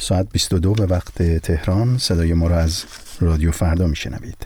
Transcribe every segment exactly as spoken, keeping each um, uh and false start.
ساعت بیست و دو به وقت تهران صدای ما را از رادیو فردا میشنوید.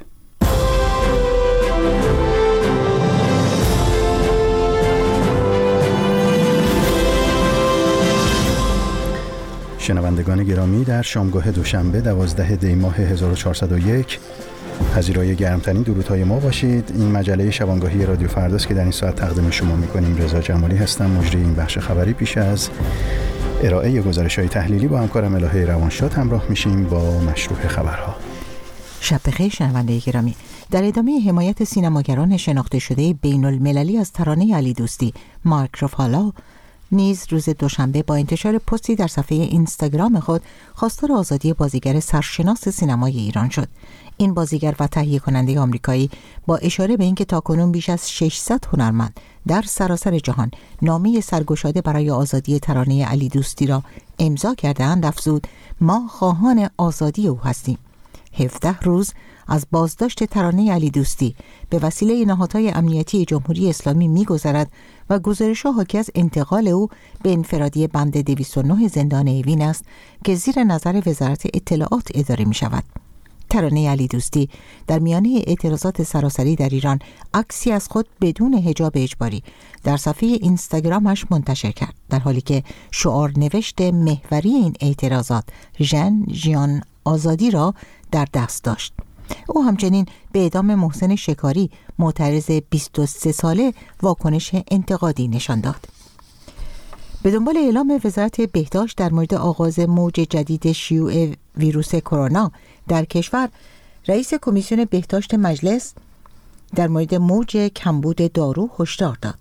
شنوندگان گرامی، در شامگاه دوشنبه دوازده دی ماه هزار و چهارصد و یک پذیرای گرمترین درودهای ما باشید. این مجله شبانگاهی رادیو فرداست که در این ساعت تقدیم شما میکنیم. رضا جمالی هستم، مجری این بخش خبری. پیش از ارائه گزارش‌های تحلیلی با همکارم الهه روانشاد همراه میشیم با مشروع خبرها. شب بخیر شنونده گرامی. در ادامه حمایت سینماگران شناخته شده بین المللی از ترانه علی دوستی، مارک رافالو نیز روز دوشنبه با انتشار پستی در صفحه اینستاگرام خود خواستار آزادی بازیگر سرشناس سینمای ایران شد. این بازیگر و تهیه کننده آمریکایی با اشاره به اینکه تاکنون بیش از ششصد هنرمند در سراسر جهان نامه سرگشاده برای آزادی ترانه علی دوستی را امضا کرده‌اند، افزود: ما خواهان آزادی او هستیم. هفده روز از بازداشت ترانه علی دوستی به وسیله نهادهای امنیتی جمهوری اسلامی می‌گذرد و گزارش‌ها حاکی از انتقال او به انفرادی بند دویست و نه زندان اوین است که زیر نظر وزارت اطلاعات اداره می‌شود. ترانه علی دوستی در میانه اعتراضات سراسری در ایران عکسی از خود بدون حجاب اجباری در صفحه اینستاگرامش منتشر کرد، در حالی که شعار نوشت محوری این اعتراضات ژن ژیان آزادی را در دست داشت. او همچنین به اعدام محسن شکاری معترض بیست و سه ساله واکنش انتقادی نشان داد. به دنبال اعلام وزارت بهداشت در مورد آغاز موج جدید شیوع ویروس کرونا در کشور، رئیس کمیسیون بهداشت مجلس در مورد موج کمبود دارو هشدار داد.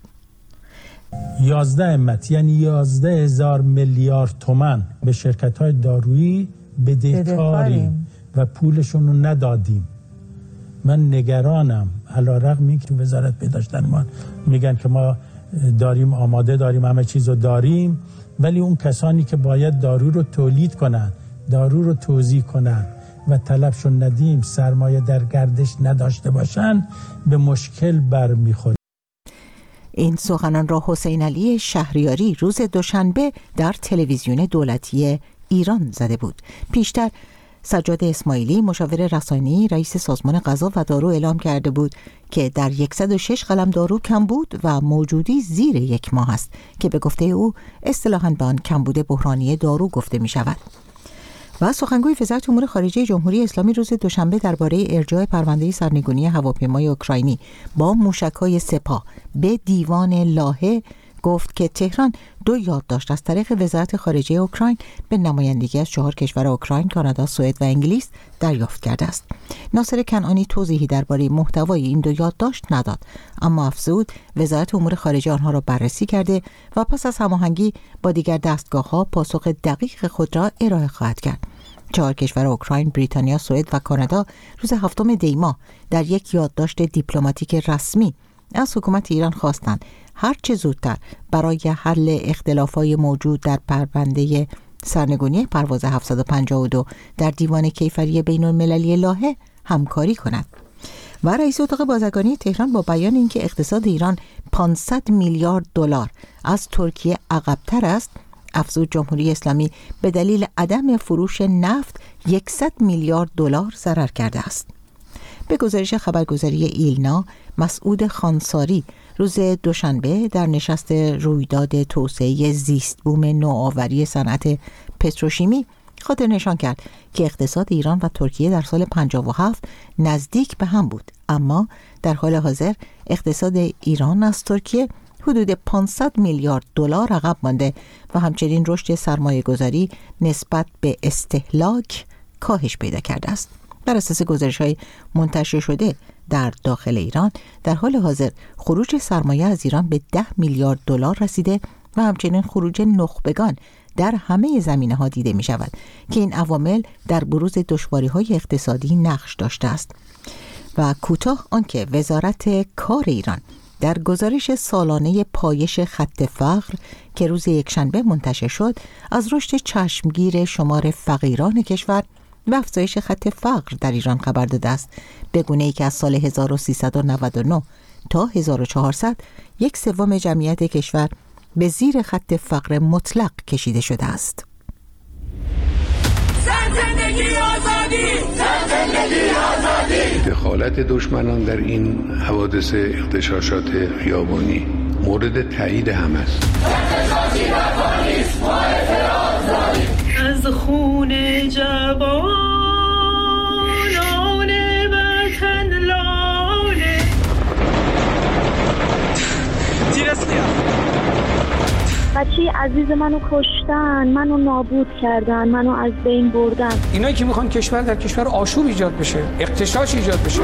یازده امت یعنی یازده هزار میلیارد تومان به شرکت‌های دارویی بدهکاریم و پولشون رو ندادیم. من نگرانم، علی‌رغم اینکه وزارت بهداشت در ما میگن که ما داریم، آماده داریم، همه چیز رو داریم، ولی اون کسانی که باید دارو رو تولید کنن، دارو رو توزیع کنن و طلبشون ندیم، سرمایه در گردش نداشته باشن، به مشکل برمیخوریم. این سخنان را حسین علی شهریاری روز دوشنبه در تلویزیون دولتی ایران زده بود. پیشتر سجاد اسماعیلی مشاور رسانه‌ای رئیس سازمان غذا و دارو اعلام کرده بود که در صد و شش قلم دارو کم بود و موجودی زیر یک ماه است که به گفته او اصطلاحاً به آن کمبود بحرانی دارو گفته می شود. و سخنگوی وزارت امور خارجه جمهوری اسلامی روز دوشنبه درباره ارجاع پرونده سرنگونی هواپیمای اوکراینی با موشک‌های سپاه به دیوان لاهه گفت که تهران دو یادداشت از طریق وزارت خارجه اوکراین به نمایندگی از چهار کشور اوکراین، کانادا، سوئد و انگلیس دریافت کرده است. ناصر کنعانی توضیحی درباره محتوای این دو یادداشت نداد، اما افزود وزارت امور خارجه آنها را بررسی کرده و پس از هماهنگی با دیگر دستگاه‌ها پاسخ دقیق خود را ارائه خواهد کرد. چهار کشور اوکراین، بریتانیا، سوئد و کانادا روز هفتم دی ماه در یک یادداشت دیپلماتیک رسمی از حکومت ایران خواستند هر چه زودتر برای حل اختلافات موجود در پرونده سرنگونی پرواز هفتصد و پنجاه و دو در دیوان کیفری بین المللی لاهه همکاری کند. و رئیس اتاق بازرگانی تهران با بیان اینکه اقتصاد ایران پانصد میلیارد دلار از ترکیه عقب‌تر است، افزود جمهوری اسلامی به دلیل عدم فروش نفت صد میلیارد دلار ضرر کرده است. به گزارش خبرگزاری ایلنا، مسعود خانساری روز دوشنبه در نشست رویداد توسعه زیست بوم نوآوری صنعت پتروشیمی خاطر نشان کرد که اقتصاد ایران و ترکیه در سال پنجاه و هفت نزدیک به هم بود، اما در حال حاضر اقتصاد ایران از ترکیه حدود پانصد میلیارد دلار عقب مانده و همچنین رشد سرمایه گذاری نسبت به استهلاک کاهش پیدا کرده است. بر اساس گزارش‌های منتشر شده در داخل ایران، در حال حاضر خروج سرمایه از ایران به ده میلیارد دلار رسیده و همچنین خروج نخبگان در همه زمینه‌ها دیده می‌شود که این عوامل در بروز دشواری‌های اقتصادی نقش داشته است. و کوتاه آنکه وزارت کار ایران در گزارش سالانه پایش خط فقر که روز یکشنبه منتشر شد از رشد چشمگیر شمار فقیران کشور و افزایش خط فقر در ایران خبر داده است، به گونه‌ای که از سال هزار و سیصد و نود و نه تا هزار و چهارصد یک سوم جمعیت کشور به زیر خط فقر مطلق کشیده شده است. دخالت دشمنان در این حوادث اغتشاشات خیابانی مورد تایید هم است. از خون جوانان وطن لاله بچه عزیز منو کشتن، منو نابود کردن، منو از بین بردن. اینایی که میخوان کشور در کشور آشوب ایجاد بشه، اغتشاش ایجاد بشه.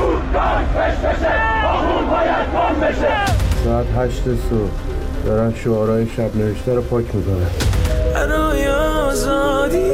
ساعت هشت صبح دارن شعارهای شب نوشته رو پاک میکنن. برای آزادی.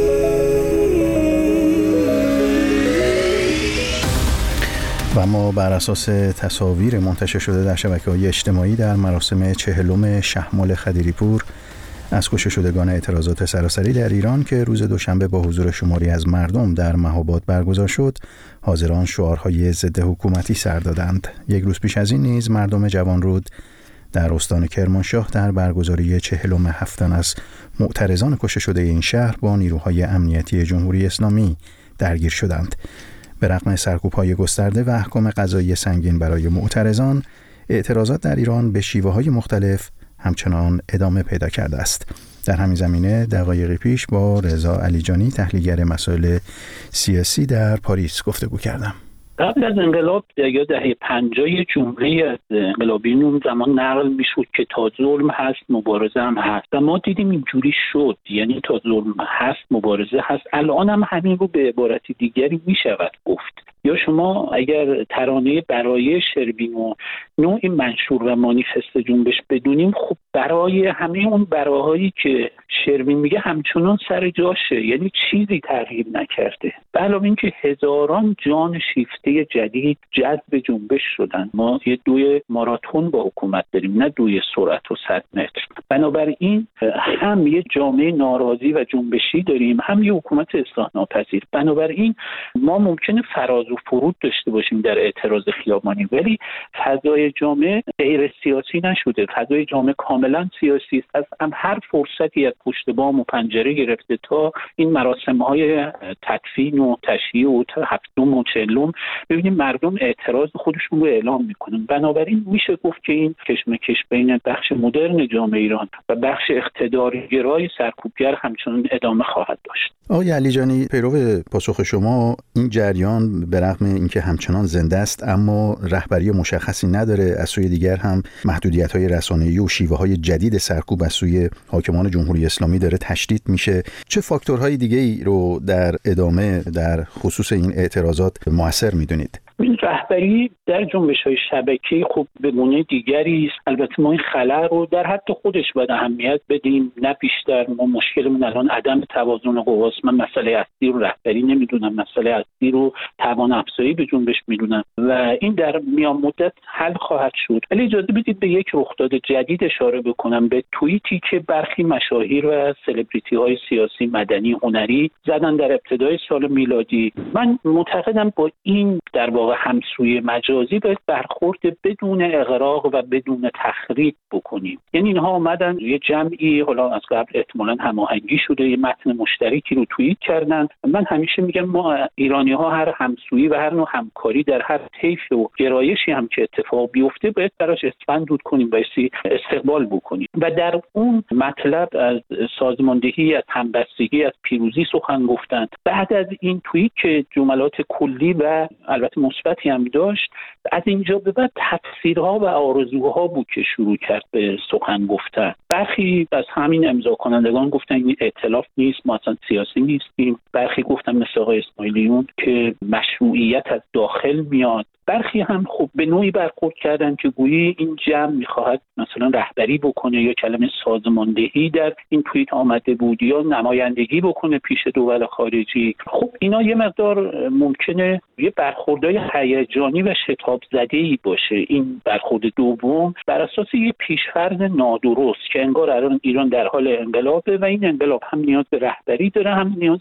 و ما بر اساس تصاویر منتشر شده در شبکه‌های اجتماعی در مراسم چهلم شهمال خدیریپور از کشته شدگان اعتراضات سراسری در ایران که روز دوشنبه با حضور شماری از مردم در مهاباد برگزار شد، حاضران شعارهای ضد حکومتی سر دادند. یک روز پیش از این نیز مردم جوانرود در استان کرمانشاه در برگزاری چهلم هفتن از معترضان کشته شده این شهر با نیروهای امنیتی جمهوری اسلامی درگیر شدند. به رغم سرکوب‌های گسترده و احکام قضایی سنگین برای معترضان، اعتراضات در ایران به شیوه‌های مختلف همچنان ادامه پیدا کرده است. در همین زمینه دقایقی پیش با رضا علیجانی تحلیلگر مسائل سیاسی در پاریس گفتگو کردم. قبل از انقلاب یا دهه پنجاه جمهوری از انقلابیون اون زمان نقل میشد که تا ظلم هست مبارزه هم هست و ما دیدیم اینجوری شد، یعنی تا ظلم هست مبارزه هست. الان هم همین رو به عبارت دیگری میشود گفت. یا شما اگر ترانه برای شروین و نوع منشور و مانیفست جنبش بدونیم، خب برای همه اون براهایی که شروین میگه همچنان سر جاشه، یعنی چیزی تغییر نکرده. به علاوه اینکه هزاران جان شیفته جدید جذب جنبش شدن. ما یه دوی ماراتون با حکومت داریم، نه دوی سرعت و صد متر. بنابراین هم یه جامعه ناراضی و جنبشی داریم، هم یه حکومت اصلاح ناپذیر. بنابراین ما ممکنه فراز و فرود داشته باشیم در اعتراض خیابانی، ولی فضای جامعه غیر سیاسی نشده. فضای جامعه کاملا سیاسی است. از هم هر فرصتی از پشت بام و پنجره گرفته تا این مراسم‌های تدفین و تشییع و هفتم و چهلم، ببینیم مردم اعتراض خودشون رو اعلام میکنن. بنابراین میشه گفت که این کشمکش بین بخش مدرن جامعه ایران و بخش اقتدارگرای سرکوبگر همچنان ادامه خواهد داشت. آقای علیجانی، پیرو پاسخ شما، این جریان به رغم اینکه همچنان زنده است اما رهبری مشخصی نداره، از سوی دیگر هم محدودیت‌های رسانه‌ای و شیوه‌های جدید سرکوب از سوی حاکمان جمهوری اسلامی داره تشدید میشه. چه فاکتورهای دیگه‌ای رو در ادامه در خصوص این اعتراضات مؤثر می‌دونید؟ این رهبری در جنبش‌های شبکه‌ای خب به گونه دیگری است. البته ما این خلأ رو در حد خودش باید اهمیت بدیم، نه بیشتر. ما مشکلمون الان عدم توازن قواست. من مسئله اصلی رو رهبری نمیدونم، مسئله اصلی رو توان افزایی به جنبش میدونم و این در میان مدت حل خواهد شد. ولی اجازه بدید به یک رخداد جدید اشاره بکنم، به توییتی که برخی مشاهیر و سلبریتی‌های سیاسی، مدنی، هنری زدن در ابتدای سال میلادی. من معتقدم با این در واقع همسوی مجازی باید برخورد بدون اغراق و بدون تخریب بکنیم. یعنی اینها اومدن یه جمعی، حالا از قبل احتمالاً هماهنگی شده، یه متن مشترکی رو توییت کردن. من همیشه میگم ما ایرانی‌ها هر همسویی و هر نوع همکاری در هر طیف و گرایشی هم که اتفاق بیفته باید براش اسفند دود کنیم، باید استقبال بکنیم و در اون مطلب از سازماندهی، از همبستگی، از پیروزی سخن گفتند. بعد از این توییت که جملات کلی و البته مثبتی هم داشت، از اینجا به بعد تفسیرها و آرزوها بود که شروع کرد به سخن گفتن. برخی از همین امضا کنندگان گفتن این ائتلاف نیست، ما اصلا سیاسی نیستیم. برخی گفتن مثل آقای اسماعیلیون که مشروعیت از داخل میاد. برخی هم خب به نوعی برخورد کردن که گویی این جمع میخواهد مثلا رهبری بکنه، یا کلمه سازماندهی در این توییت آمده بود، یا نمایندگی بکنه پیش دول خارجی. خب اینا یه مقدار ممکنه یه برخوردهای هیجانی و شتاب زده‌ای باشه. این برخورد دوم بر اساس یه پیش‌فرض نادرست که انگار الان ایران در حال انقلابه و این انقلاب هم نیاز به رهبری داره، هم نیاز به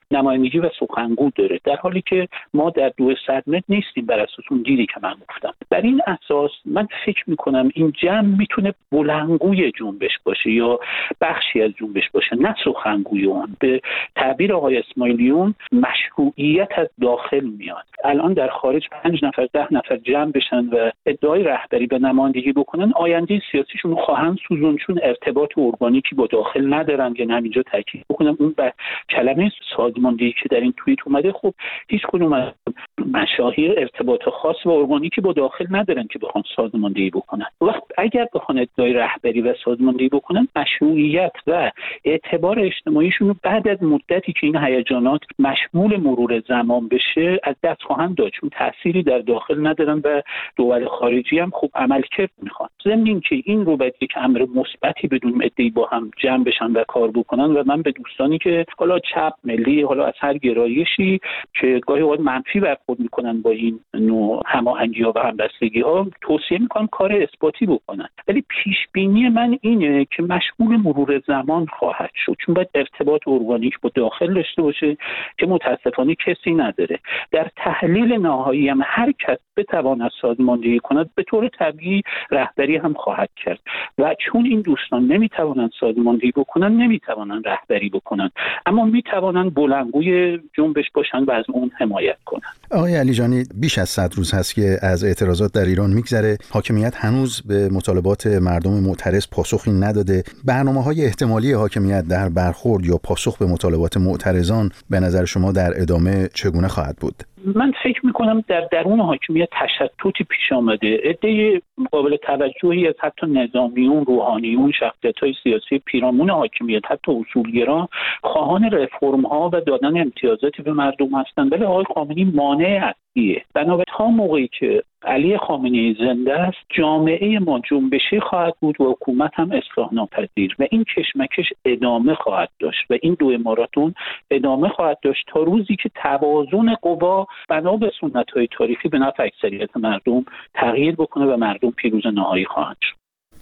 نمایندگی و سخنگو داره، در حالی که ما در دو صد متر نیستیم بر اساس اون دیدی که من گفتم. بر این اساس من فکر میکنم این جمع میتونه بلندگوی جنبش باشه یا بخشی از جنبش باشه، نه سخنگوی اون. به تعبیر آقای اسماعیلیون مشروعیت از داخل میاد. الان در خارج پنج نفر ده نفر جمع بشن و ادعای رهبری به نمایندگی بکنن، آینده سیاسیشون رو خواهند سوزون، چون ارتباط ارگانیکی با داخل ندارن. که همینجا تاکید بکنم اون به کلمه سازماندهی که در این توییت اومده، خب هیچ کدوم از مشاهیر ارتباط خاص و ارگانیکی با داخل ندارن که بخوان سازماندهی بکنن. وقت اگر بخوان ادعای رهبری و سازماندهی بکنن، مشروعیت و اعتبار اجتماعیشون رو بعد از مدتی که این هیجانات مشمول مرور زمان بشه از دست خواهند داد، چون تأثیری در داخل ندارن و دول خارجی هم خوب عملکرد میخوان. ضمن اینکه این رو باید یک امر مثبتی بدون ادعی با هم جمع بشن و کار بکنن. و من به دوستانی که حالا چپ ملی، حالا از هر گرایشی که گاهی اوقات منفی برخورد میکنن با این نوع هماهنگی‌ها و همبستگی‌ها، توصیه میکنم کار اثباتی بکنن. ولی پیش بینی من اینه که مشمول مرور زمان خواهد شد، چون باید ارتباط ارگانیک با داخل داشته باشه که متاسفانه کسی نداره. در تحلیل نهایی هم هر کس بتواند سازماندهی کند، به طور طبیعی رهبری هم خواهد کرد. و چون این دوستان نمیتوانند سازماندهی بکنن، نمیتوانند رهبری بکنن، اما میتوانند بلندگوی جنبش باشن و از اون حمایت کنن. آقای علیجانی، بیش از صد روز هست که از اعتراضات در ایران میگذره. حاکمیت هنوز به مطالبات مردم معترض پاسخی نداده. برنامه‌های احتمالی حاکمیت در برخورد یا پاسخ به مطالبات معترضان به نظر شما در ادامه چگونه خواهد بود؟ من فکر میکنم در درون حاکمیت تشتتی پیش آمده. عده قابل توجهی از حتی نظامیون، روحانیون، شخصیت‌های سیاسی پیرامون حاکمیت، حتی اصولگرا، خواهان رفرم ها و دادن امتیازاتی به مردم هستند، ولی آقای خامنه‌ای مانع اصلیه. بنابراین تا موقعی که علی خامنه‌ای زنده است، جامعه ما جنبشی خواهد بود و حکومت هم اصلاح ناپذیر و این کشمکش ادامه خواهد داشت و این دو ماراتون ادامه خواهد داشت تا روزی که توازن قوا بنا به سنت‌های تاریخی به نفع اکثریت مردم تغییر بکنه و مردم پیروز نهایی خواهند شد.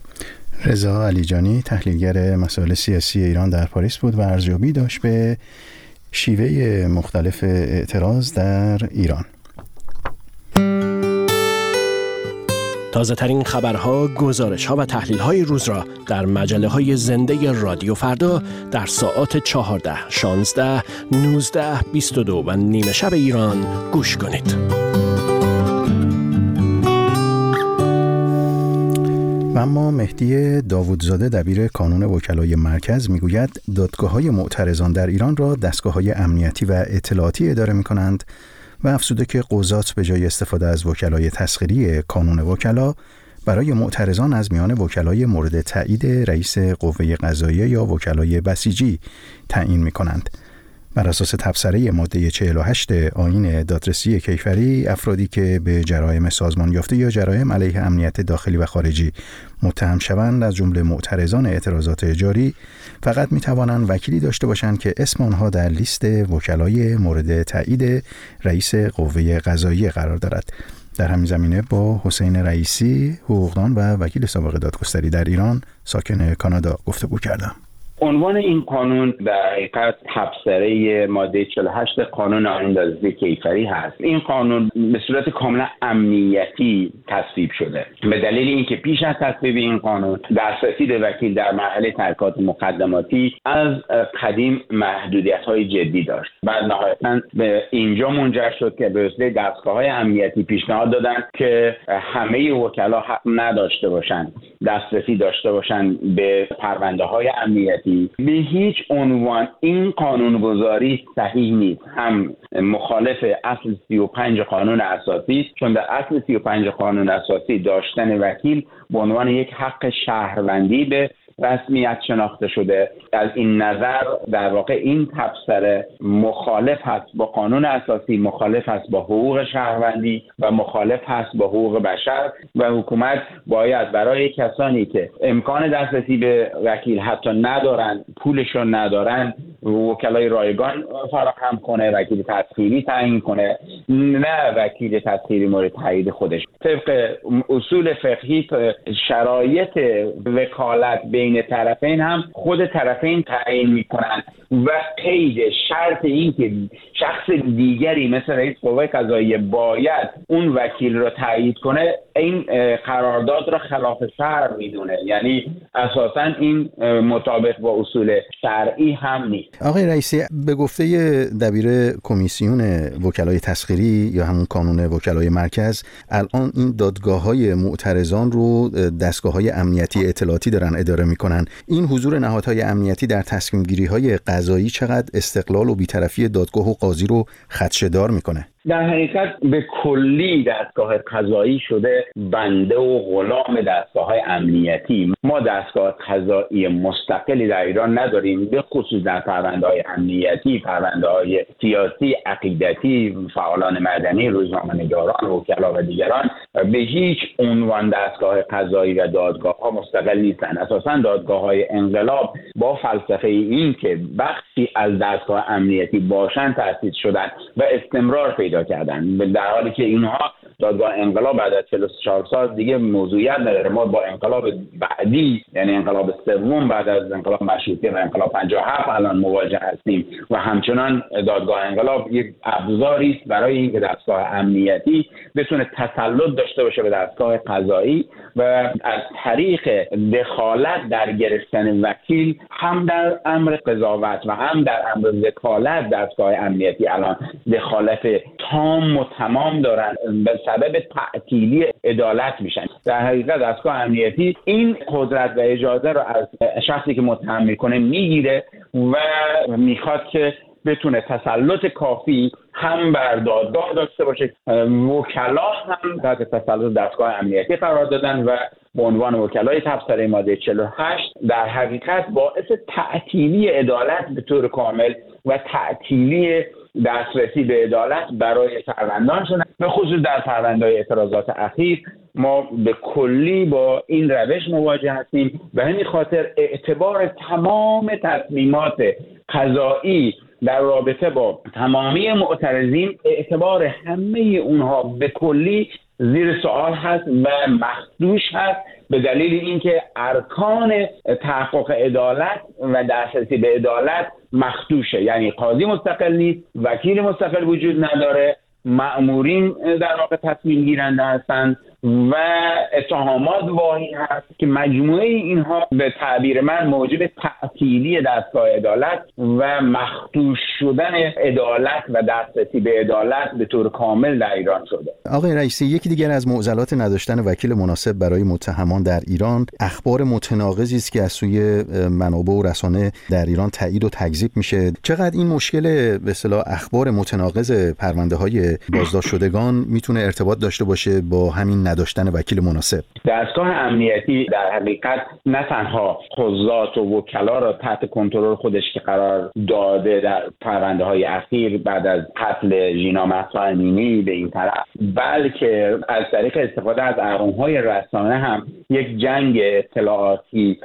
رضا علیجانی، تحلیلگر مسائل سیاسی ایران در پاریس بود و ارزیابی داشت به شیوه مختلف اعتراض در ایران. تازه ترین خبرها، گزارش‌ها و تحلیل‌های روز را در مجله‌های زنده رادیو فردا در ساعات چهارده، شانزده، نوزده، بیست و دو و نیمه شب ایران گوش کنید. و اما مهدی داوودزاده، دبیر کانون وکلای مرکز، میگوید دادگاه‌های معترضان در ایران را دستگاه‌های امنیتی و اطلاعاتی اداره می‌کنند و افزوده که قضات به جای استفاده از وکلای تسخیری کانون وکلا برای معترضان از میان وکلای مورد تایید رئیس قوه قضاییه یا وکلای بسیجی تعیین می‌کنند. بر اساس تبصره ماده چهل و هشت آیین دادرسی کیفری، افرادی که به جرایم سازمان یافته یا جرایم علیه امنیت داخلی و خارجی متهم شوند، از جمله معترضان اعتراضات جاری، فقط می توانند وکیلی داشته باشند که اسم آنها در لیست وکلای مورد تایید رئیس قوه قضاییه قرار دارد. در همین زمینه با حسین رئیسی، حقوقدان و وکیل سابق دادگستری در ایران ساکن کانادا گفتگو کردم. عنوان این قانون در حقیقت تبصره ماده چهل و هشت قانون آیین دادرسی کیفری هست. این قانون به صورت کاملا امنیتی تصویب شده، به دلیل اینکه پیش از تصویب این قانون دسترسی به وکیل در مرحله تحقیقات مقدماتی از قدیم محدودیت‌های جدی داشت. بعد نهایتاً به اینجا منجر شد که به وسیله دستگاه‌های امنیتی پیشنهاد دادن که همه وکلا حق نداشته باشند دسترسی داشته باشند به پرونده‌های امنیتی. به هیچ عنوان این قانونگذاری صحیح نیست. هم مخالف اصل سی و پنج قانون اساسی است، چون در اصل سی و پنج قانون اساسی داشتن وکیل به عنوان یک حق شهروندی به رسمیت شناخته شده. از این نظر در واقع این تبصره مخالف هست با قانون اساسی، مخالف هست با حقوق شهروندی و مخالف هست با حقوق بشر و حکومت باید برای کسانی که امکان دسترسی به وکیل حتی ندارن، پولشون ندارن، وکلای رایگان فراهم کنه، وکیل تسخیری تعیین کنه، نه وکیل تسخیری مورد تایید خودش. طبق اصول فقهی شرایط وکالت بین طرفین هم خود طرفین تعیین میکنن و قید شرط این که شخص دیگری مثل رئیس قوه قضاییه باید اون وکیل رو تایید کنه، این قرارداد را خلاف شرع میدونه. یعنی اساساً این مطابق با اصول شرعی هم نیست. آقای رئیسی، به گفته دبیر کمیسیون وکلای تسخیری یا همون کانون وکلای مرکز، الان این دادگاه‌های معترضان رو دستگاه‌های امنیتی اطلاعاتی دارن اداره میکنن. این حضور نهادهای امنیتی در تصمیم گیری‌های قضایی چقدر استقلال و بی‌طرفی دادگاه و قاضی رو خدشه‌دار میکنه؟ در حقیقت به کلی دستگاه قضایی شده بنده و غلام دستگاه‌های امنیتی. ما دستگاه قضایی مستقلی در ایران نداریم، به خصوص در پرونده‌های امنیتی، پرونده‌های سیاسی، عقیدتی، فعالان مدنی، روزنامه‌نگاران، وکلا و دیگران به هیچ عنوان دستگاه قضایی و دادگاه‌ها مستقل نیستند. اساساً دادگاه‌های انقلاب با فلسفه این که بخشی از دستگاه امنیتی باشند تأسیس شدند و استمرار پیدا کردن، در حالی که اینها دادگاه انقلاب بعد از چهل و چهار سال دیگه موضوعیت نداره. ما با انقلاب بعدی، یعنی انقلاب سوم بعد از انقلاب مشروطه و انقلاب پنجاه و هفت الان مواجه هستیم و همچنان دادگاه انقلاب یک ابزاری است برای اینکه دستگاه امنیتی بتونه تسلط داشته باشه به دستگاه قضایی و از طریق دخالت در گرفتن وکیل هم در امر قضاوت و هم در امر وکالت دستگاه امنیتی الان دخالت تام و تمام دارن، به سبب تعطیلی عدالت میشن. در حقیقت دستگاه امنیتی این قدرت و اجازه رو از شخصی که متهم میکنه میگیره و میخواد که بتونه تسلط کافی هم بر دادگاه داشته باشه. وکلا هم تحت تسلط دستگاه امنیتی قرار دادن و به عنوان وکلای تبصره ماده چهل و هشت در حقیقت باعث تعطیلی عدالت به طور کامل و تعطیلی دسترسی به عدالت برای شهروندان شدن. به خصوص در پرونده‌های اعتراضات اخیر ما به کلی با این روش مواجه هستیم و همین خاطر اعتبار تمام تصمیمات قضایی در رابطه با تمامی معترضین، اعتبار همه اونها به کلی زیر سوال هست و مخدوش هست به دلیل اینکه ارکان تحقق عدالت و دسترسی به عدالت مخدوشه. یعنی قاضی مستقل نیست، وکیل مستقل وجود نداره، مأمورین در واقع تصمیم گیرنده هستند و اتهامات واهی هست که مجموعه اینها به تعبیر من موجب تعطیلی دستگاه عدالت و مخدوش شدن عدالت و دسترسی به عدالت به طور کامل در ایران شده. آقای رئیسی، یکی دیگر از معضلات نداشتن وکیل مناسب برای متهمان در ایران اخبار متناقضی است که از سوی منابع و رسانه در ایران تایید و تکذیب میشه. چقدر این مشکل به اصطلاح اخبار متناقض پرونده‌های بازداشت شدگان میتونه ارتباط داشته باشه با همین نداشتن وکیل مناسب؟ دستگاه امنیتی در حقیقت نه تنها قضات و وکلا را تحت کنترل خودش که قرار داده در پرونده‌های اخیر بعد از قتل ژینا مهسا امینی به این طرف، بلکه از طریق استفاده از ارقام‌های رسانه هم یک جنگ اطلاعاتی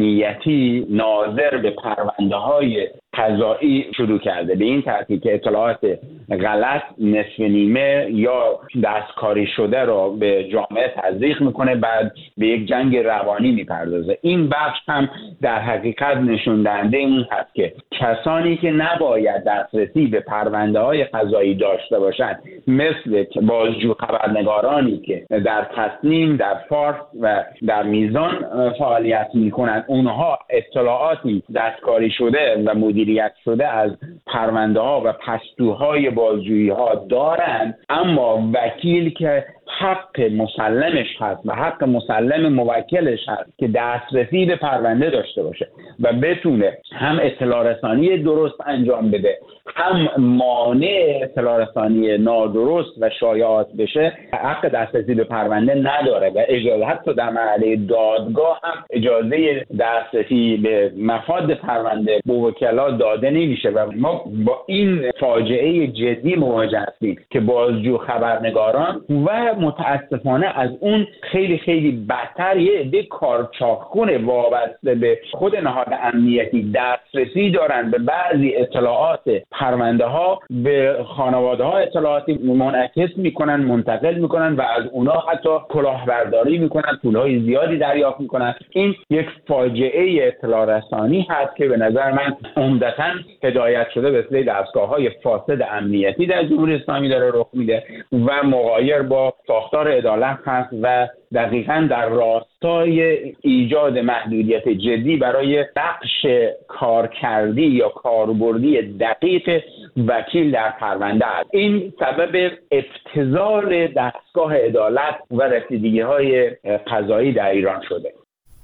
امنیتی ناظر به پرونده‌های قضایی شروع کرده، به این ترتیب که اطلاعات غلط، نصف نیمه یا دستکاری شده را به جامعه تزریق میکنه، بعد به یک جنگ روانی میپردازه. این بخش هم در حقیقت نشون دهنده این هست که کسانی که نباید دسترسی به پرونده های قضایی داشته باشند، مثل بازجو خبرنگارانی که در تصنیم، در فارس و در میزان فعالیت میکنند، اونها اطلاعاتی دستکاری شده و مدیریت شده از پرونده ها و پستوهای بازجویی ها دارند، اما وکیل که حق مسلمش هست و حق مسلم موکلش هست که دسترسی به پرونده داشته باشه و بتونه هم اطلاع رسانی درست انجام بده، هم مانع اطلاع رسانی نادرست و شایعات بشه، حق دسترسی به پرونده نداره و اجازه حتی در مرحله دادگاه هم اجازه دسترسی به مفاد پرونده به وکلا داده نمیشه و ما با این فاجعه جدی مواجه هستیم که بازجو خبرنگاران و متاسفانه از اون خیلی خیلی بدتر یه عده کارچاخون وابسته به خود نهاد امنیتی دسترسی دارن به بعضی اطلاعات پرونده ها، به خانواده ها اطلاعاتی منعکس میکنن، منتقل میکنن و از اونا حتی کلاهبرداری میکنن، پولهای زیادی دریافت میکنن. این یک فاجعه اطلاع رسانی هست که به نظر من عمدتاً هدایت شده به وسیله دستگاه‌های فاسد امنیتی در جمهوری اسلامی داره رخ میده و مغایر با ساختار عدالت هست و دقیقاً در راستای ایجاد محدودیت جدی برای بخش کارکردی یا کاربردی دقیق وکیل در پرونده است. این سبب ابتذال دستگاه عدالت و رسیدگی‌های قضایی در ایران شده.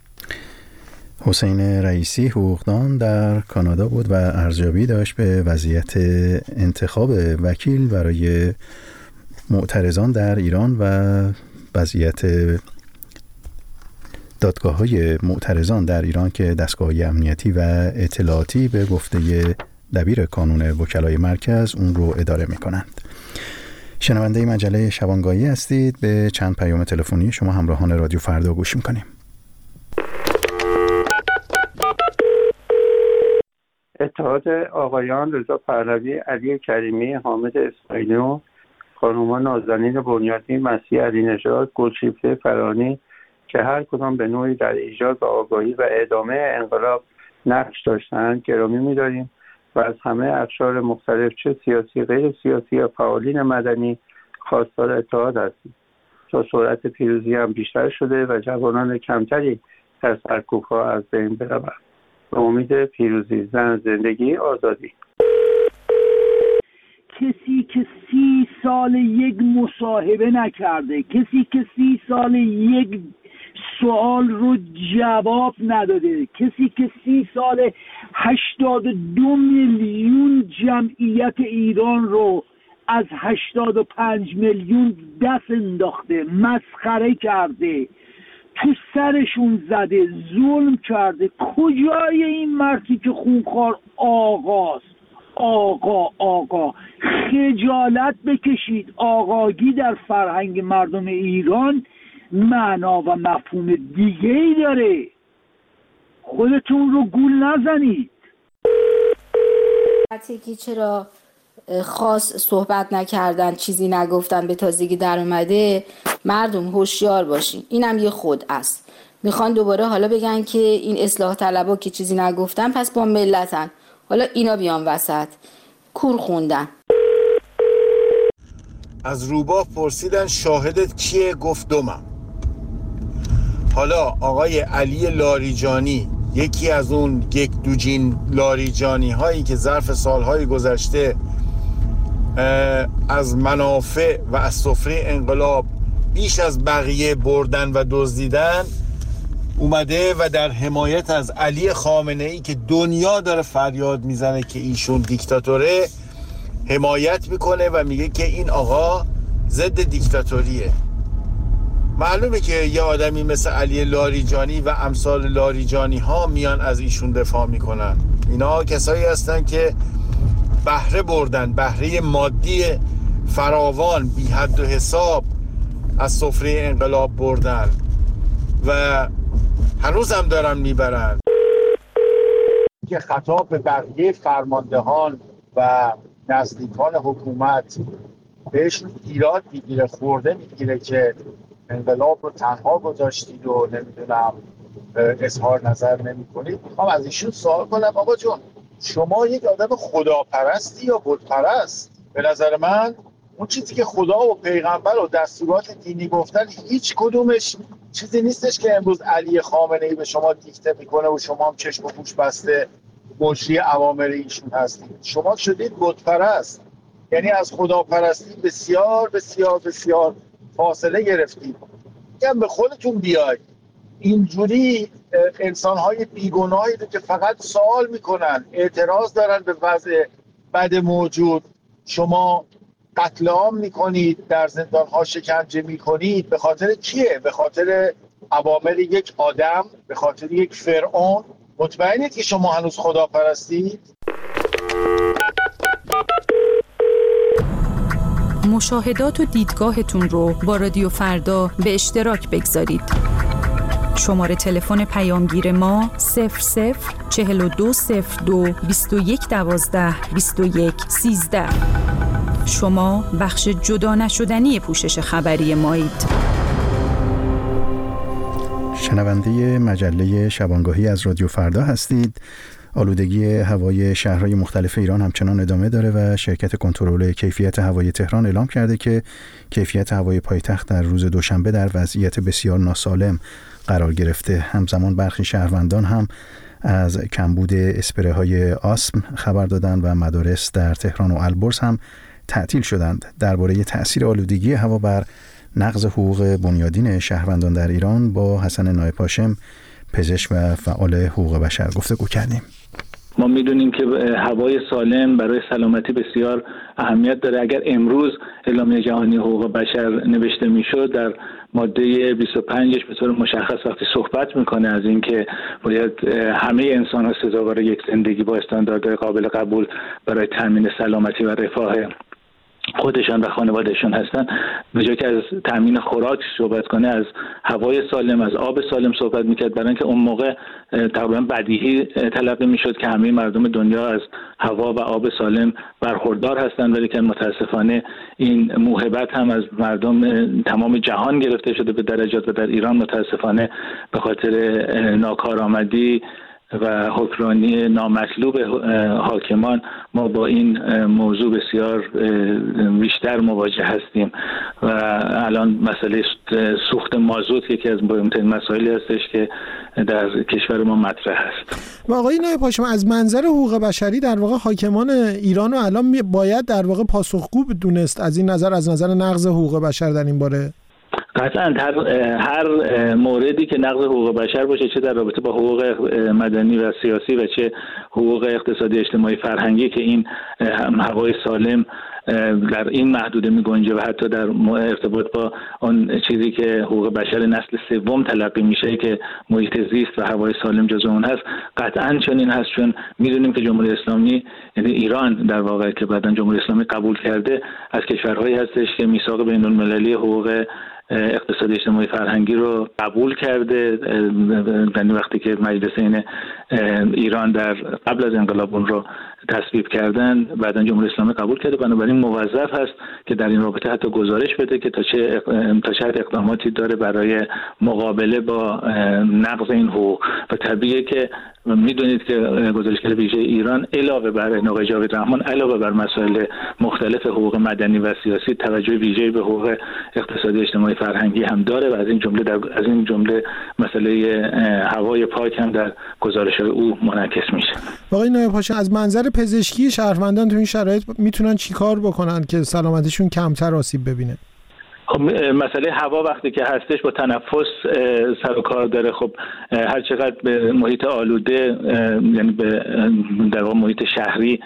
حسین رئیسی حقوقدان در کانادا بود و ارزیابی داشت به وضعیت انتخاب وکیل برای معترضان در ایران و وضعیت دادگاه‌های معترضان در ایران که دستگاه‌های امنیتی و اطلاعاتی به گفته دبیر کانون وکلای مرکز اون رو اداره می‌کنند. شنونده مجله شبانگاهی هستید. به چند پیام تلفنی شما همراهان رادیو فردا گوش می‌کنیم. اتحاد آقایان رضا پهلوی، علی کریمی، حامد اسماعیلی، خانوما نازنین بنیادی، مسیح علی نژاد، گلشیفته فرانی که هر کدام به نوعی در ایجاد و آگاهی و ادامه انقلاب نقش داشتند گرامی می‌داریم و از همه اقشار مختلف چه سیاسی، غیر سیاسی یا فعالین مدنی خواستار اتحاد هستیم تا سرعت پیروزی هم بیشتر شده و جوانان کمتری در سرکوب‌ها از بین بروند. به امید پیروزی. زن، زندگی، آزادی. کسی که سی سال یک مصاحبه نکرده، کسی که سی سال یک سوال رو جواب نداده، کسی که سی سال هشتاد و دو میلیون جمعیت ایران رو از هشتاد و پنج میلیون دست انداخته، مسخره کرده، تو سرشون زده، ظلم کرده. کجای این مردی که خونخوار آقاست؟ آقا آقا خجالت بکشید. آقاگی در فرهنگ مردم ایران معنا و مفهوم دیگه ای داره. خودتون رو گول نزنید. که چرا خاص صحبت نکردن، چیزی نگفتن، به تازگی در اومده. مردم هوشیار باشین، اینم یه خود است. میخوان دوباره حالا بگن که این اصلاح طلبا که چیزی نگفتن پس با ملتن، حالا اینا بیان وسط کور خوندن. از روباه پرسیدن شاهدت کیه؟ گفت دومم. حالا آقای علی لاریجانی، یکی از اون یک دوجین لاریجانی هایی که ظرف سالهای گذشته از منافع و از سفره انقلاب بیش از بقیه بردن و دزدیدن، اومده و در حمایت از علی خامنه ای که دنیا داره فریاد میزنه که ایشون دیکتاتوره حمایت میکنه و میگه که این آقا ضد دیکتاتوریه. معلومه که یه آدمی مثل علی لاریجانی و امثال لاریجانی ها میان از ایشون دفاع میکنن. اینا کسایی هستن که بهره بردن، بهره مادی فراوان بی حد و حساب از سفره انقلاب بردن و هنوز هم دارن میبرن. که خطاب به بقیه فرماندهان و نزدیکان حکومت بهشون ایراد میگیره، خورده میگیره که انقلاب رو تنها گذاشتید و نمیدونم اظهار نظر نمی کنید. میخوام از ایشون سوال کنم آقا جون، شما یک آدم خداپرستی یا بتپرست؟ به نظر من اون چیزی که خدا و پیغمبر و دستورات دینی گفتن هیچ کدومش چیزی نیستش که امروز علی خامنه ای به شما دیکته میکنه و شما هم چشم و گوش بسته مجری اوامر ایشون هستید. شما شدید بتپرست، یعنی از خداپرستی بسیار بسیار بسیار فاصله گرفتید. میگم به خودتون بیاید. اینجوری انسان‌های بیگناهی که فقط سوال میکنن، اعتراض دارن به وضع بد موجود، شما قتل عام میکنید، در زندان‌ها شکنجه میکنید. به خاطر کیه؟ به خاطر اوامر یک آدم، به خاطر یک فرعون؟ مطمئنید که شما هنوز خداپرستید؟ مشاهدات و دیدگاهتون رو با رادیو فردا به اشتراک بگذارید. شماره تلفن پیامگیر ما صفر صفر چهل و دو صفر دو بیست و یک دوازده بیست و یک سیزده. شما بخش جدا نشدنی پوشش خبری مایید. شنونده مجله شبانگاهی از رادیو فردا هستید. آلودگی هوای شهرهای مختلف ایران همچنان ادامه داره و شرکت کنترل کیفیت هوای تهران اعلام کرده که کیفیت هوای پایتخت در روز دوشنبه در وضعیت بسیار ناسالم قرار گرفته. همزمان برخی شهروندان هم از کمبود اسپره‌های آسم خبر دادند و مدارس در تهران و البرز هم تعطیل شدند. درباره تأثیر آلودگی هوا بر نقض حقوق بنیادین شهروندان در ایران با حسن نایپاشم، پزشک و فعال حقوق بشر گفتگو کردیم. ما میدونیم که هوای سالم برای سلامتی بسیار اهمیت داره. اگر امروز اعلامیه جهانی حقوق بشر نوشته میشد، در ماده بیست و پنجش به طور مشخص وقتی صحبت میکنه از اینکه باید همه انسان ها سزاوار یک زندگی با استانداردهای قابل قبول برای تامین سلامتی و رفاه خودشان و خانوادهشون هستن، به جای که از تامین خوراک صحبت کنه از هوای سالم، از آب سالم صحبت میکرد، برای اینکه اون موقع تقریبا بدیهی تلقی میشد که همه مردم دنیا از هوا و آب سالم برخوردار هستند، ولی که متاسفانه این موهبت هم از مردم تمام جهان گرفته شده به درجات و در ایران متاسفانه به خاطر ناکارآمدی و حکمرانی نامطلوب حاکمان ما با این موضوع بسیار بیشتر مواجه هستیم و الان مسئله سوخت مازوت یکی از مهمترین مسائلی هستش که در کشور ما مطرح است. و آقای نایپاشم، از منظر حقوق بشری در واقع حاکمان ایران رو الان باید در واقع پاسخگو دونست از این نظر، از نظر نقض حقوق بشر در این باره؟ قطعا هر هر موردی که نقض حقوق بشر باشه، چه در رابطه با حقوق مدنی و سیاسی و چه حقوق اقتصادی اجتماعی فرهنگی که این هوای سالم در این محدوده می گنجه و حتی در ارتباط با اون چیزی که حقوق بشر نسل سوم تلقی میشه که محیط زیست و هوای سالم جزو اون هست، قطعا چنین هست. چون میدونیم که جمهوری اسلامی، یعنی ایران در واقع که بعداً جمهوری اسلامی قبول کرده، از کشورهایی هستش که میثاق بین المللی حقوق اقتصادی اجتماعی فرهنگی رو قبول کرده. یعنی وقتی که مجلس این ایران در قبل از انقلاب اون رو تصویب کردن، بعداً جمهوری اسلامی قبول کرده، بنابراین موظف هست که در این رابطه حتی گزارش بده که تا چه تا چه اقداماتی داره برای مقابله با نقض این حقوق. و طبیعیه که میدونید که گزارشگر ویژه ایران علاوه بر آقای جاوید رحمان، علاوه بر مسائل مختلف حقوق مدنی و سیاسی، توجه ویژه‌ای به حقوق اقتصادی اجتماعی فرهنگی هم داره و از این جمله در از این جمله مسئله هوای پاک هم در گزارش‌های او منعکس میشه. آقای نایپاشم، از منظر پزشکی شهروندان تو این شرایط میتونن چیکار بکنن که سلامتیشون کمتر آسیب ببینه؟ خب مسئله هوا وقتی که هستش با تنفس سر و کار داره. خب هر چقدر به محیط آلوده، یعنی به در واقع محیط شهری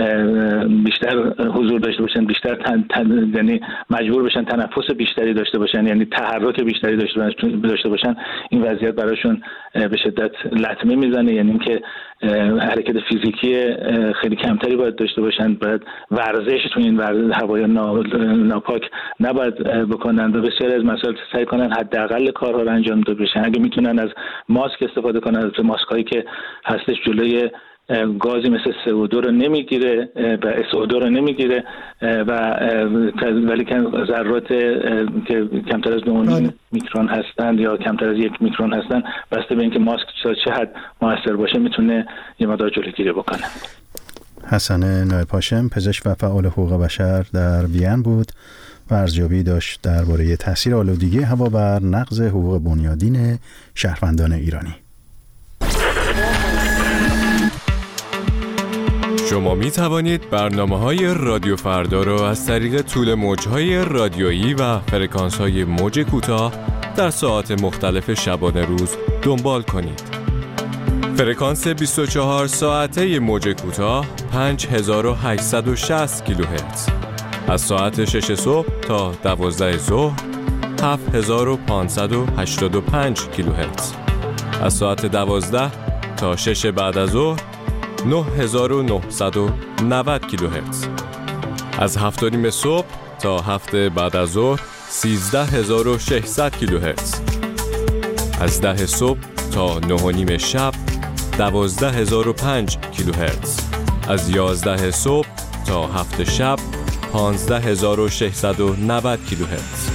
بیشتر حضور داشته باشن، بیشتر تن، تن، یعنی مجبور بشن تنفس بیشتری داشته باشن، یعنی تحرک بیشتری داشته باشن، این وضعیت براشون به شدت لطمه میزنه. یعنی اینکه حرکت فیزیکی خیلی کمتری باید داشته باشن، باید ورزش تو این هوای ناپاک نباید بکنن و بسیاری از مسائل سعی کنن حداقل کارها رو انجام داده بشن. اگه میتونن از ماسک استفاده کنن، از ماسک هایی که هستش جلوی گازی مثل سی او دو رو نمیگیره و اس او دو رو نمیگیره و ولی که ذرات که کمتر از دو میکرون هستند یا کمتر از یک میکرون هستند، بسته به اینکه ماسک تا چه حد موثر باشه میتونه یه مقدار جلوگیری بکنه. حسن نایپاشم، پزشک و فعال حقوق بشر در وین بود و ارزیابی داشت درباره تاثیر آلودگی هوا بر نقض حقوق بنیادین شهروندان ایرانی. شما می توانید برنامه‌های رادیو فردا را از طریق طول موج‌های رادیویی و فرکانس‌های موج کوتاه در ساعات مختلف شبانه روز دنبال کنید. فرکانس بیست و چهار ساعته موج کوتاه پنج هزار و هشتصد و شصت کیلوهرتز، از ساعت شش صبح تا دوازده ظهر هفت هزار و پانصد و هشتاد و پنج کیلوهرتز، از ساعت دوازده تا شش بعد از ظهر نه هزار و نهصد و نود کیلوهرتز، از هفت و نیم صبح تا هفت بعد از ظهر سیزده هزار و ششصد کیلوهرتز. از ده صبح تا نه و نیم شب دوازده هزار و پنج کیلوهرتز. از یازده صبح تا هفت شب پانزده هزار و ششصد و نود کیلوهرتز.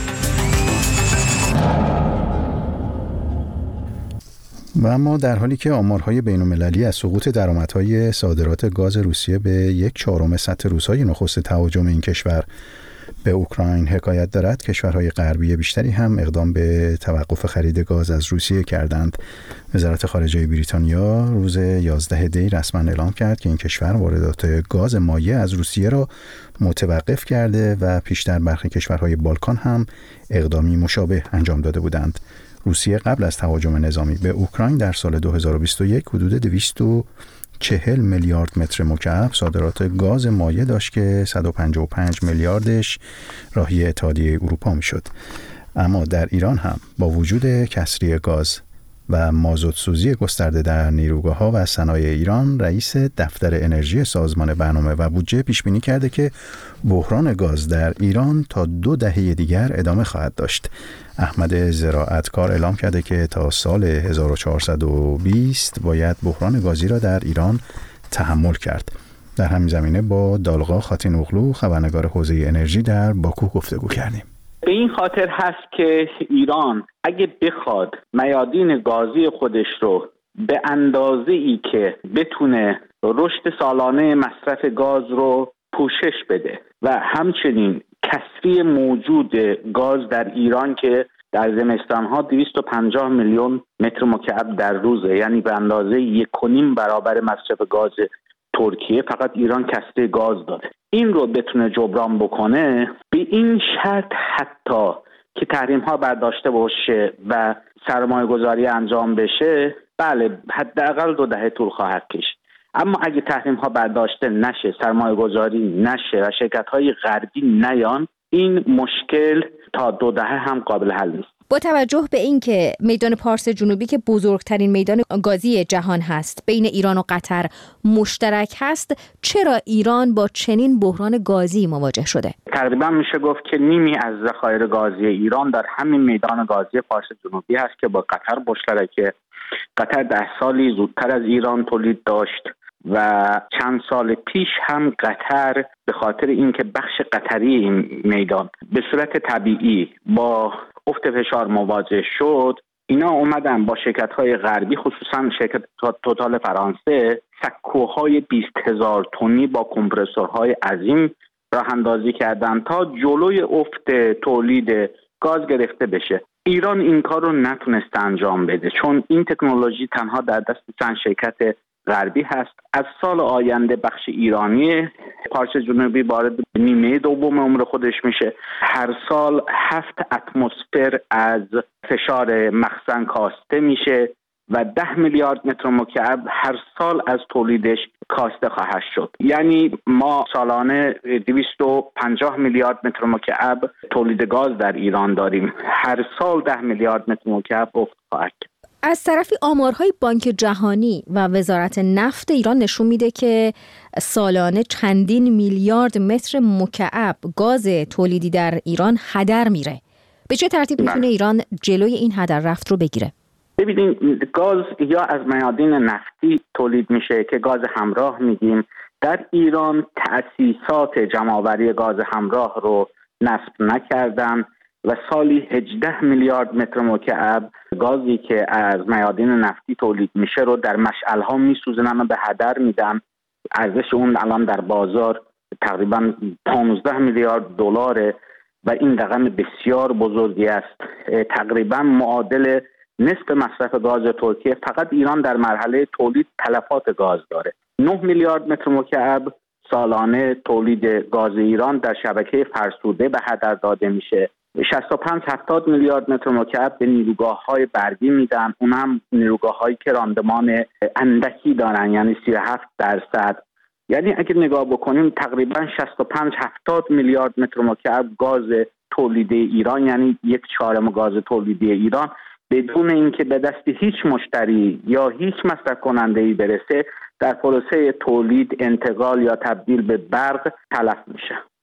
و اما در حالی که آمارهای بین‌المللی از سقوط درآمدهای صادرات گاز روسیه به یک چهارم سطح روزهای نخست تهاجم این کشور به اوکراین حکایت دارد، کشورهای غربی بیشتری هم اقدام به توقف خرید گاز از روسیه کردند. وزارت خارجه بریتانیا روز یازده دی رسما اعلام کرد که این کشور واردات گاز مایع از روسیه را متوقف کرده و پیشتر برخی کشورهای بالکان هم اقدامی مشابه انجام داده بودند. روسیه قبل از تهاجم نظامی به اوکراین در سال دو هزار و بیست و یک حدود دویست و چهل میلیارد متر مکعب صادرات گاز مایع داشت که صد و پنجاه و پنج میلیاردش راهی اتحادیه اروپا میشد. اما در ایران هم با وجود کسری گاز و مازوت سوزی گسترده در نیروگاه‌ها و صنایع ایران، رئیس دفتر انرژی سازمان برنامه و بودجه پیش بینی کرده که بحران گاز در ایران تا دو دهه دیگر ادامه خواهد داشت. احمد زراعتکار اعلام کرده که تا سال هزار و چهارصد و بیست باید بحران گازی را در ایران تحمل کرد. در همین زمینه با دالغا خاتین اغلو، خبرنگار حوزه انرژی در باکو گفتگو کردیم. به این خاطر هست که ایران اگه بخواد میادین گازی خودش رو به اندازه ای که بتونه رشد سالانه مصرف گاز رو پوشش بده و همچنین کسری موجود گاز در ایران که در زمستان‌ها دویست و پنجاه میلیون متر مکعب در روزه، یعنی به اندازه یک و نیم برابر مصرف گاز ترکیه، فقط ایران کسری گاز داره. این رو بتونه جبران بکنه، به این شرط حتی که تحریم ها برداشته باشه و سرمایه گذاری انجام بشه، بله حداقل دو دهه طول خواهد کشید. اما اگه تحریم ها برداشته نشه، سرمایه گذاری نشه و شرکت های غربی نیان، این مشکل تا دو دهه هم قابل حل نیست. با توجه به اینکه میدان پارس جنوبی که بزرگترین میدان گازی جهان هست بین ایران و قطر مشترک هست، چرا ایران با چنین بحران گازی مواجه شده؟ تقریبا میشه گفت که نیمی از ذخایر گازی ایران در همین میدان گازی پارس جنوبی هست که با قطر مشترکه. قطر ده سالی زودتر از ایران تولید داشت و چند سال پیش هم قطر به خاطر اینکه بخش قطری این میدان به صورت طبیعی با افت فشار مواجه شد، اینا اومدن با شرکت‌های غربی، خصوصا شرکت توتال فرانسه، سکوهای بیست هزار تنی با کمپرسورهای عظیم راه اندازی کردن تا جلوی افت تولید گاز گرفته بشه. ایران این کار رو نتونسته انجام بده چون این تکنولوژی تنها در دست چند شرکت غربی هست. از سال آینده بخش ایرانی پارس جنوبی وارد نیمه دوم عمر خودش میشه. هر سال هفت اتمسفر از فشار مخزن کاسته میشه و ده میلیارد متر مکعب هر سال از تولیدش کاسته خواهد شد. یعنی ما سالانه دویست و پنجاه میلیارد متر مکعب تولید گاز در ایران داریم. هر سال ده میلیارد متر مکعب افت خواهد. از طرفی آمارهای بانک جهانی و وزارت نفت ایران نشون میده که سالانه چندین میلیارد متر مکعب گاز تولیدی در ایران هدر میره. به چه ترتیب میتونه ایران جلوی این هدر رفت رو بگیره؟ ببینید، گاز یا از میادین نفتی تولید میشه که گاز همراه میگیم. در ایران تأسیسات جمع‌آوری گاز همراه رو نصب نکردن و سالی هجده میلیارد متر مکعب گازی که از میادین نفتی تولید میشه رو در مشعل‌ها میسوزنن و به هدر میدن. ارزش اون الان در بازار تقریبا پانزده میلیارد دلاره و این رقم بسیار بزرگی است. تقریبا معادل نصف مصرف گاز ترکیه. فقط ایران در مرحله تولید تلفات گاز داره. نه میلیارد متر مکعب سالانه تولید گاز ایران در شبکه فرسوده به هدر داده میشه. شصت و پنج هفتاد میلیارد متر مکعب به نیروگاه‌های برقی میدن، اون هم نیروگاه‌هایی که راندمان اندکی دارن، یعنی سی و هفت درصد. یعنی اگه نگاه بکنیم تقریبا شصت و پنج هفتاد میلیارد متر مکعب گاز تولیدی ایران، یعنی یک چهارم گاز تولیدی ایران بدون اینکه به دست هیچ مشتری یا هیچ مصرف کننده‌ای برسه در پروسه تولید، انتقال یا تبدیل به برق تلف میشه.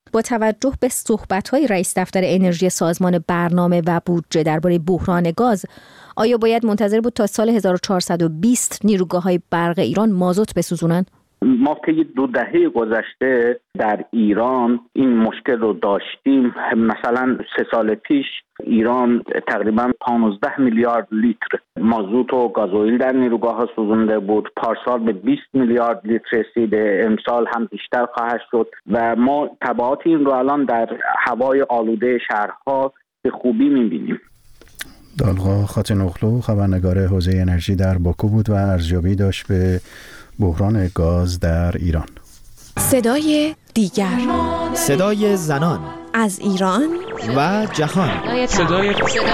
با توجه به صحبت‌های رئیس دفتر انرژی سازمان برنامه و بودجه درباره بحران گاز، آیا باید منتظر بود تا سال هزار و چهارصد و بیست نیروگاه‌های برق ایران مازوت بسوزونن؟ ما طی دو دهه گذشته در ایران این مشکل رو داشتیم. مثلا سه سال پیش ایران تقریبا پانزده میلیارد لیتر مازوت و گازوئیل در نیروگاه ها سوزونده بود. پارسال به بیست میلیارد لیتر رسیده، امسال هم بیشتر خواهد شد و ما تبعات این رو الان در هوای آلوده شهرها به خوبی می‌بینیم. دالغا خاتنوغلو خبرنگار حوزه انرژی در باکو بود و ارزیابی داشت به بحران گاز در ایران. صدای دیگر، صدای زنان از ایران و جهان. صدای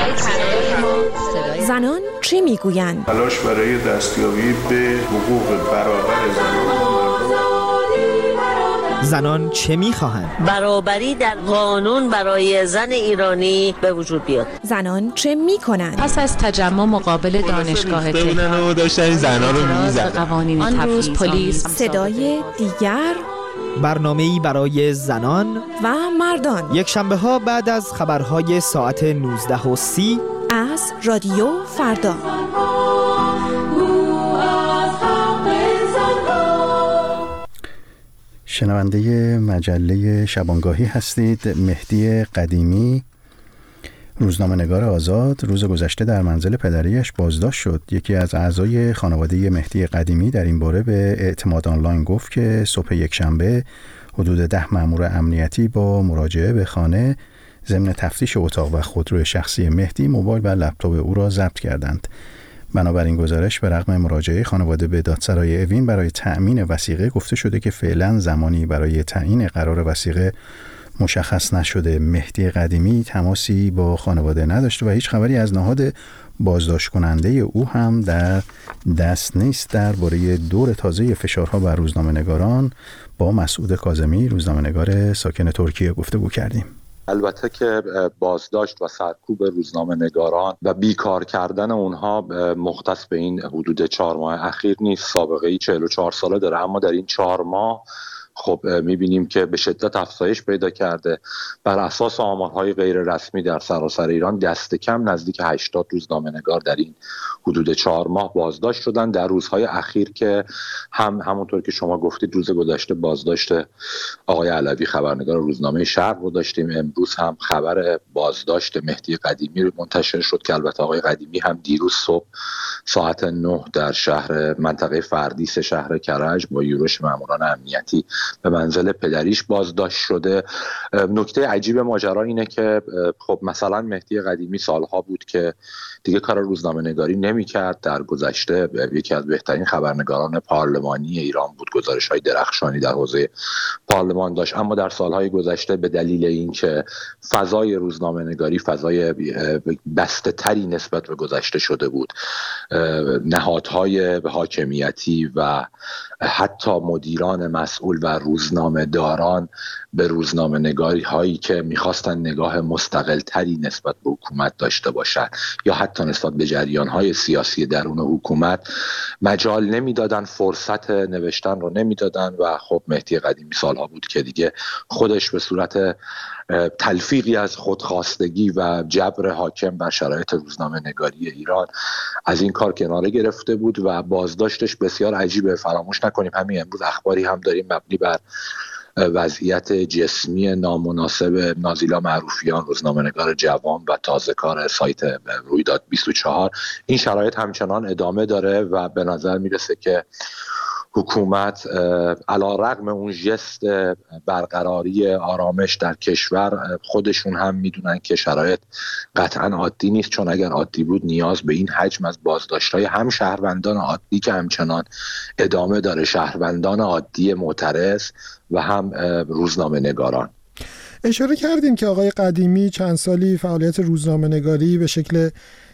زنان چه میگویند؟ تلاش برای دستیابی به حقوق برابر زنان. زنان چه میخواهند؟ برابری در قانون برای زن ایرانی به وجود بیاد. زنان چه میکنند؟ پس از تجمع مقابل دانشگاه تهران داشتن زنان رو میزدن. قوانین تبعیض پلیس. صدای دیگر، برنامه‌ای برای زنان و مردان، یک شنبه ها بعد از خبرهای ساعت نوزده و سی از رادیو فردا. شنونده مجله شبانگاهی هستید. مهدی قدیمی، روزنامه‌نگار آزاد، روز گذشته در منزل پدریش بازداشت شد. یکی از اعضای خانواده مهدی قدیمی در این باره به اعتماد آنلاین گفت که صبح یکشنبه حدود ده مأمور امنیتی با مراجعه به خانه ضمن تفتیش اتاق و خودروی شخصی مهدی موبایل و لپتاپ او را ضبط کردند. بنابراین گزارش به رغم مراجعه خانواده به دادسرای اوین برای تأمین وثیقه گفته شده که فعلا زمانی برای تعیین قرار وثیقه مشخص نشده. مهدی قدیمی تماسی با خانواده نداشته و هیچ خبری از نهاد بازداشت کننده او هم در دست نیست. درباره دور تازه فشارها بر روزنامه‌نگاران با مسعود کاظمی، روزنامه‌نگار ساکن ترکیه، گفتگو کردیم. البته که بازداشت و سرکوب روزنامه‌نگاران و بیکار کردن اونها مختص به این حدود چهار ماه اخیر نیست. سابقه چهل و چهار ساله داره، اما در این چهار ماه خب میبینیم که به شدت افزایش پیدا کرده. بر اساس آمارهای غیر رسمی در سراسر ایران دست کم نزدیک هشتاد روزنامه‌نگار در این حدود چهار ماه بازداشت شدن. در روزهای اخیر که هم همونطور که شما گفتید روز گذشته بازداشت آقای علوی خبرنگار روزنامه شرق رو داشتیم، امروز هم خبر بازداشت مهدی قدیمی رو منتشر شد که البته آقای قدیمی هم دیروز صبح ساعت نه در شهر منطقه فردیس شهر کرج با یورش ماموران امنیتی به منزل پدریش بازداشت شده. نکته عجیب ماجرا اینه که خب مثلا مهدی قدیمی سالها بود که دیگه کار روزنامه‌نگاری نمی‌کرد. در گذشته یکی از بهترین خبرنگاران پارلمانی ایران بود، گزارش‌های درخشانی در حوزه پارلمان داشت، اما در سالهای گذشته به دلیل اینکه فضای روزنامه‌نگاری فضای بسته‌تری نسبت به گذشته شده بود، نهادهای حاکمیتی و حتی مدیران مسئول و روزنامه داران به روزنامه نگاری هایی که میخواستن نگاه مستقل تری نسبت به حکومت داشته باشن یا حتی نسبت به جریان های سیاسی درون حکومت مجال نمیدادن، فرصت نوشتن رو نمیدادن و خب مهدی قدیمی سالها بود که دیگه خودش به صورت تلفیقی از خودخواستگی و جبر حاکم بر شرایط روزنامه نگاری ایران از این کار کناره گرفته بود و بازداشتش بسیار عجیبه. فراموش نکنیم همین امروز اخباری هم داریم مبنی بر وضعیت جسمی نامناسب نازیلا معروفیان، روزنامه‌نگار جوان و تازه‌کار سایت رویداد بیست و چهار. این شرایط همچنان ادامه داره و به نظر میرسه که حکومت علی‌رغم اون ژست برقراری آرامش در کشور خودشون هم میدونن که شرایط قطعا عادی نیست، چون اگر عادی بود نیاز به این حجم از بازداشت‌های هم شهروندان عادی که همچنان ادامه داره، شهروندان عادی معترض و هم روزنامه نگاران. اشاره کردیم که آقای قدیمی چند سالی فعالیت روزنامه نگاری به شکل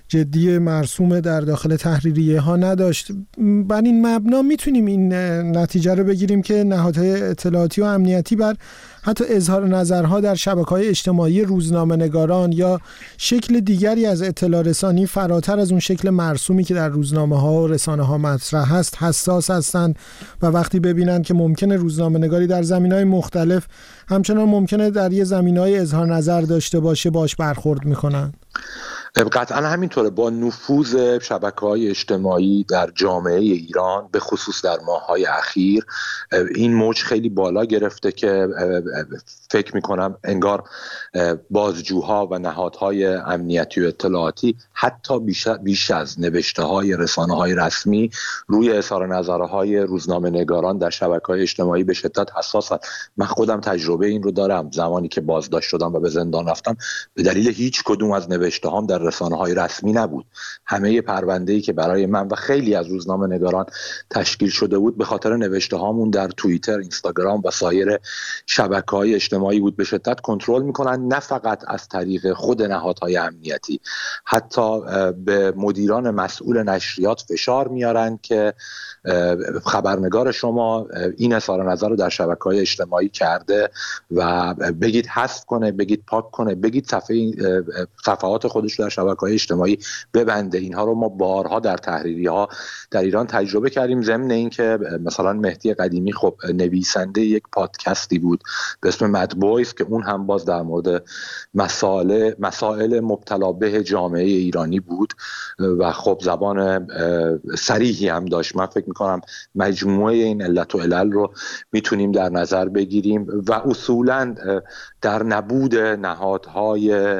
جدی مرسوم در داخل تحریریه ها نداشت. بر این مبنا میتونیم این نتیجه رو بگیریم که نهادهای اطلاعاتی و امنیتی بر حتی اظهار نظرها در شبکه‌های اجتماعی روزنامه‌نگاران یا شکل دیگری از اطلاع رسانی فراتر از اون شکل مرسومی که در روزنامه‌ها و رسانه‌ها مطرح هست حساس هستند و وقتی ببینن که ممکنه روزنامه‌نگاری در زمینه‌های مختلف همچنان ممکنه در یه زمینه‌های اظهار نظر داشته باشه باش برخورد میکنن. قطعا همینطوره. با نفوذ شبکه‌های اجتماعی در جامعه ایران به خصوص در ماه‌های اخیر این موج خیلی بالا گرفته که فکر میکنم انگار بازجوها و نهادهای امنیتی و اطلاعاتی حتی بیش, بیش از نوشته‌های رسانه‌های رسمی روی اظهار نظرهای روزنامه‌نگاران در شبکه‌های اجتماعی به شدت حساسن. من خودم تجربه این رو دارم. زمانی که بازداشت شدم و به زندان رفتم به دلیل هیچ کدوم از نوشته‌هام در رسانه‌های رسمی نبود. همه پرونده‌ای که برای من و خیلی از روزنامه‌نگاران تشکیل شده بود به خاطر نوشته‌هامون در توییتر، اینستاگرام و سایر شبکه‌های اجتماعی بود. به شدت کنترل می‌کنن، نه فقط از طریق خود نهادهای امنیتی، حتی به مدیران مسئول نشریات فشار میارن که خبرنگار شما این اظهار نظر رو در شبکه‌های اجتماعی کرده و بگید حذف کنه، بگید پاک کنه، بگید صفحه صفحات خودش در شبکه‌های اجتماعی ببنده. اینها رو ما بارها در تحریری‌ها در ایران تجربه کردیم. ضمن اینکه مثلا مهدی قدیمی خب نویسنده یک پادکستی بود به اسم مد بویز که اون هم باز در مورد مسائل مسائل مبتلا به جامعه ایرانی بود و خب زبان صریحی هم داشت. من فکر می‌کنم مجموعه این علت و علل رو میتونیم در نظر بگیریم و اصولاً در نبود نهادهای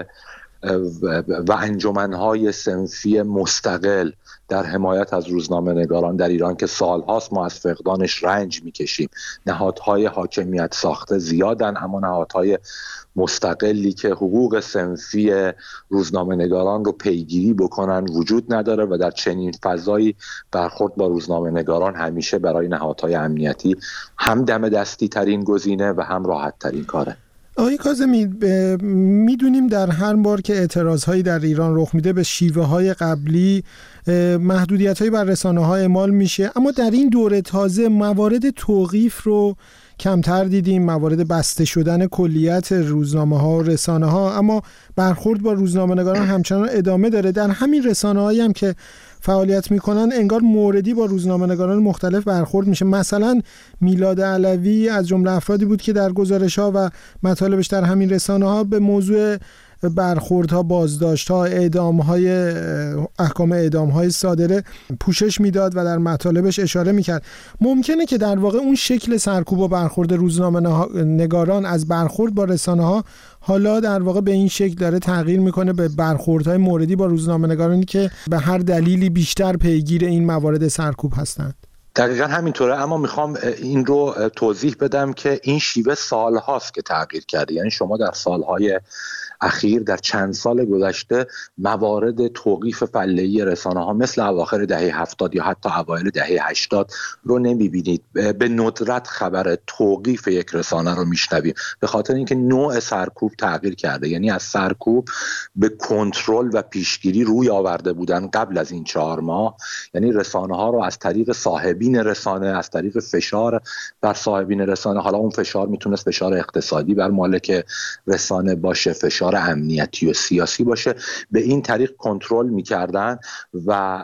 و انجمنهای صنفی مستقل در حمایت از روزنامه‌نگاران در ایران که سالهاست ما از فقدانش رنج میکشیم. نهادهای حاکمیت ساخته زیادن، اما نهادهای مستقلی که حقوق صنفی روزنامه‌نگاران رو پیگیری بکنن وجود نداره و در چنین فضایی برخورد با روزنامه‌نگاران همیشه برای نهادهای امنیتی هم دم دستی ترین گزینه و هم راحت ترین کاره. آقای کاظمی، میدونیم در هر بار که اعتراضهایی در ایران رخ میده به شیوه های قبلی محدودیت‌هایی بر رسانه‌ها اعمال میشه، اما در این دوره تازه موارد توقیف رو کمتر دیدیم، موارد بسته شدن کلیت روزنامه‌ها و رسانه‌ها، اما برخورد با روزنامه‌نگاران همچنان ادامه داره. در همین رسانه‌هایی هم که فعالیت میکنن انگار موردی با روزنامه‌نگاران مختلف برخورد میشه. مثلا میلاد علوی از جمله افرادی بود که در گزارش‌ها و مطالبش در همین رسانه‌ها به موضوع برخوردها، بازداشت‌ها، اعدام‌های احکام اعدام‌های صادره پوشش میداد و در مطالبش اشاره میکرد. ممکنه که در واقع اون شکل سرکوب و برخورد روزنامه‌نگاران از برخورد با رسانه‌ها حالا در واقع به این شکل داره تغییر میکنه به برخوردهای موردی با روزنامه‌نگارانی که به هر دلیلی بیشتر پیگیر این موارد سرکوب هستند. دقیقا همینطوره، اما میخوام این رو توضیح بدم که این شیوه سالهاست که تغییر کرده. یعنی شما در سالهای اخیر در چند سال گذشته موارد توقیف فله‌ای رسانه‌ها مثل اواخر دهه هفتاد یا حتی اوایل دهه هشتاد رو نمی‌بینید. به ندرت خبر توقیف یک رسانه رو میشنویم به خاطر اینکه نوع سرکوب تغییر کرده. یعنی از سرکوب به کنترل و پیشگیری روی آورده بودن قبل از این چهار ماه. یعنی رسانه‌ها رو از طریق صاحبین رسانه، از طریق فشار بر صاحبین رسانه، حالا اون فشار میتونست فشار اقتصادی بر مالک رسانه باشه، فشار امنیتی و سیاسی باشه، به این طریق کنترل میکردن و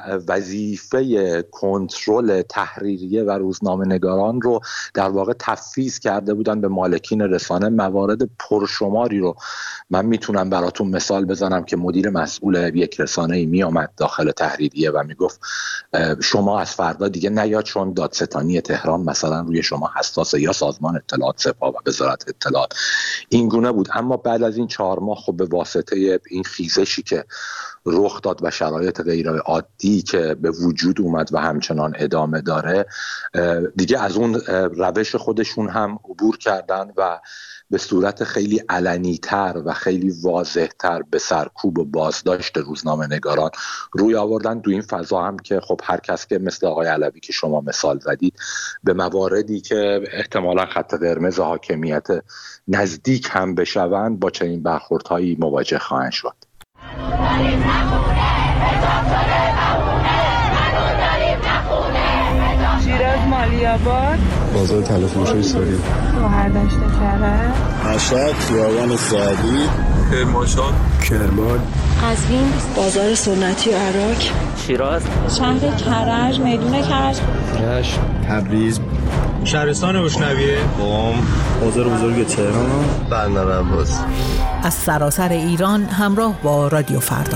وظیفه کنترل تحریریه و روزنامه‌نگاران رو در واقع تفویض کرده بودن به مالکین رسانه. موارد پرشماری رو من میتونم براتون مثال بزنم که مدیر مسئول یک رسانه‌ای میامد داخل تحریریه و میگفت شما از فردا دیگه نیاد چون دادستانی تهران مثلا روی شما حساسه، یا سازمان اطلاعات سپاه و وزارت اطلاعات. این گونه بود. اما بعد از این چهار ماه خب به واسطه این خیزشی که رخ داد و شرایط غیر عادی که به وجود اومد و همچنان ادامه داره، دیگه از اون روش خودشون هم عبور کردن و به صورت خیلی علنی‌تر و خیلی واضح‌تر به سرکوب و بازداشت روزنامه‌نگاران روی آوردن. دو این فضا هم که خب هر کس که مثل آقای علوی که شما مثال زدید به مواردی که احتمالاً خط قرمز حاکمیت نزدیک هم بشوند با چنین برخوردهایی مواجه خواهند شد. شیراز مالی‌آباد، بازار تلفروشی سوری، شهردشت کرج، مشهد خیابان سعدی، کرمانشاه، کرمان، قزوین، بازار سنتی و عراق، شیراز، شهر کرج، میدون کرج، رشت، تبریز، شهرستان بوشنویه، قم، بازار بزرگ تهران، بندر عباس. از سراسر ایران همراه با رادیو فردا.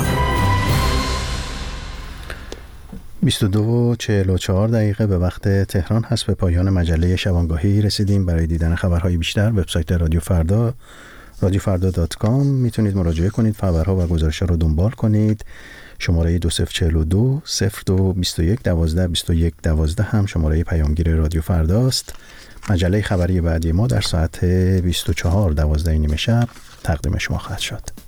بیست و دو و چهل و چهار دقیقه به وقت تهران هست. به پایان مجله شبانگاهی رسیدیم. برای دیدن خبرهای بیشتر وبسایت رادیو فردا رادیو فردا دات کام میتونید مراجعه کنید، خبرها و گزارش‌ها رو دنبال کنید. شماره دو صفر چهل و دو صفر دو بیست و یک دوازده بیست و یک دوازده هم شماره پیامگیر رادیو فرداست. مجله خبری بعدی ما در ساعت بیست و چهار دوازده نیمه شب تقدیم شما خواهد شد.